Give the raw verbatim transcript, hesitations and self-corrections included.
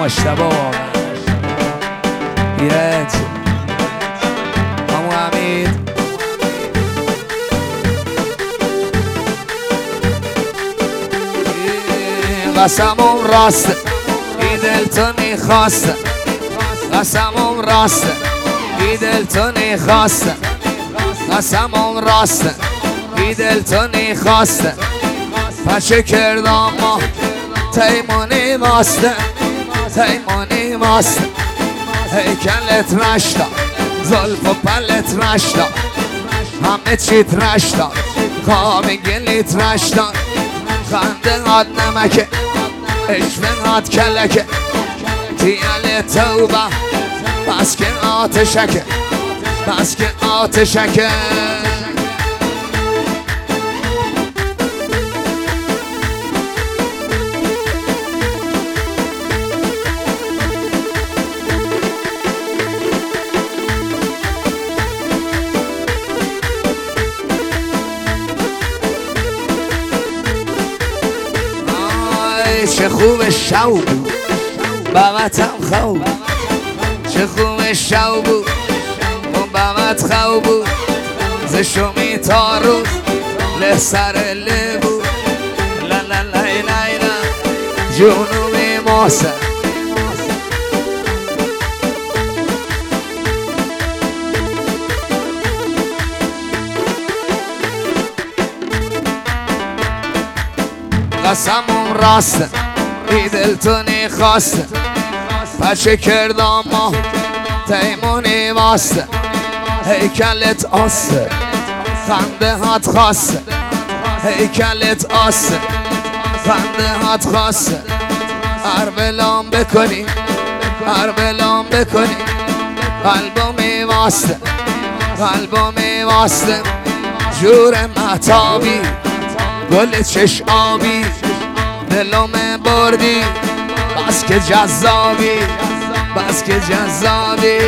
مشتبه ایرج همو حمید قسمم راسته ای دل تو نیخواسته قسمم راسته ای دل تو نیخواسته قسمم راسته ای دل تو نیخواسته پچه کردم ما تیمونی واسته تیمونی واسته هیکلت رشتا زلف و پلت رشتا همه چیت رشتا خواب گلیت رشتا خنده هات نمکه عشق هات کلکه دیال توبه بس که آتشکه بس که آتشکه چه خوب شو بود بغتم خوب چه خوب شو بود اون بغت خوب بود زشمی تا روز لسر لبود لا لا لا لا لا جنوبی ماسه قسمم راسته ای دل تو نیخواسته پچه کردم ما تیمونی واسته هیکلت آسه خنده هات خواسته هیکلت آسه خنده هات خواسته هر بلام بکنی هر بلام بکنی قلبمی واسته قلبمی واسته جور مهتابی گل چش آبی دلم بردی بس که جذابی بس که جذابی